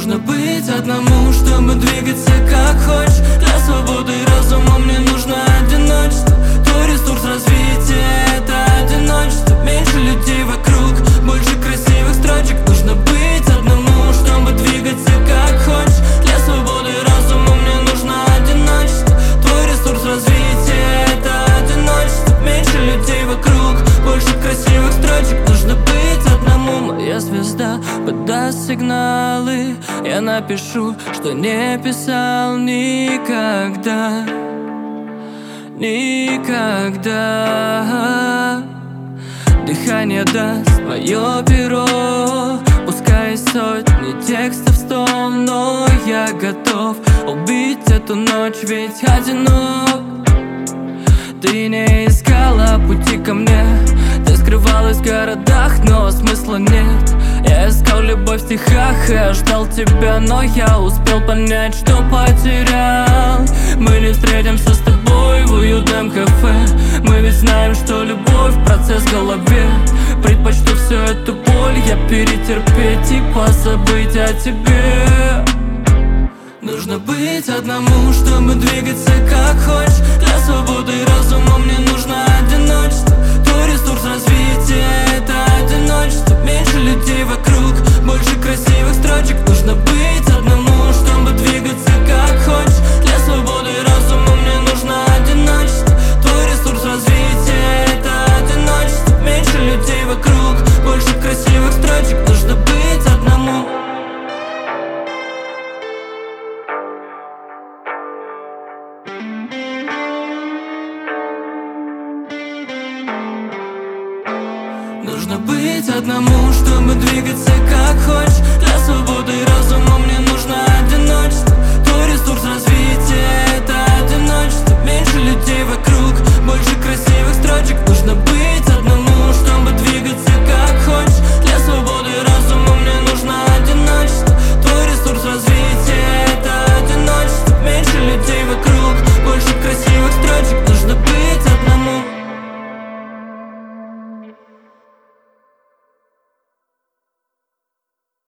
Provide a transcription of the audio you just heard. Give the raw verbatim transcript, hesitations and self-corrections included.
Нужно быть одному, чтобы двигаться как хочешь. Для свободы разума мне нужно одиночество. Твой ресурс развития — это одиночество. Меньше людей вокруг, больше красивых строчек. Нужно быть одному, чтобы двигаться как хочешь. Для свободы разума мне нужно одиночество. Твой ресурс развития — это одиночество. Меньше людей вокруг, больше красивых строчек. Нужно быть одному. Моя звезда подаст сигналы, я напишу, что не писал никогда. Никогда. Дыхание даст мое перо. Пускай сотни текстов стол, но я готов убить эту ночь, ведь одинок. Ты не искала пути ко мне, ты скрывалась в городах, но смысла нет. Я искал любовь в стихах, я ждал тебя, но я успел понять, что потерял. Мы не встретимся с тобой в уютном кафе. Мы ведь знаем, что любовь — процесс в голове. Предпочту всю эту боль я перетерпеть и позабыть о тебе. Нужно быть одному, чтобы двигаться как хочешь. Для свободы разума мне нужно одиночество. Твой ресурс развития — это одиночество. Меньше людей вокруг, больше красивых строчек. Нужно быть одному, чтобы двигаться как хочешь. Для свободы разума мне нужно одиночество. Твой ресурс развития — это одиночество. Меньше людей вокруг, больше красивых строчек. Нужно быть одному. Нужно быть одному, чтобы двигаться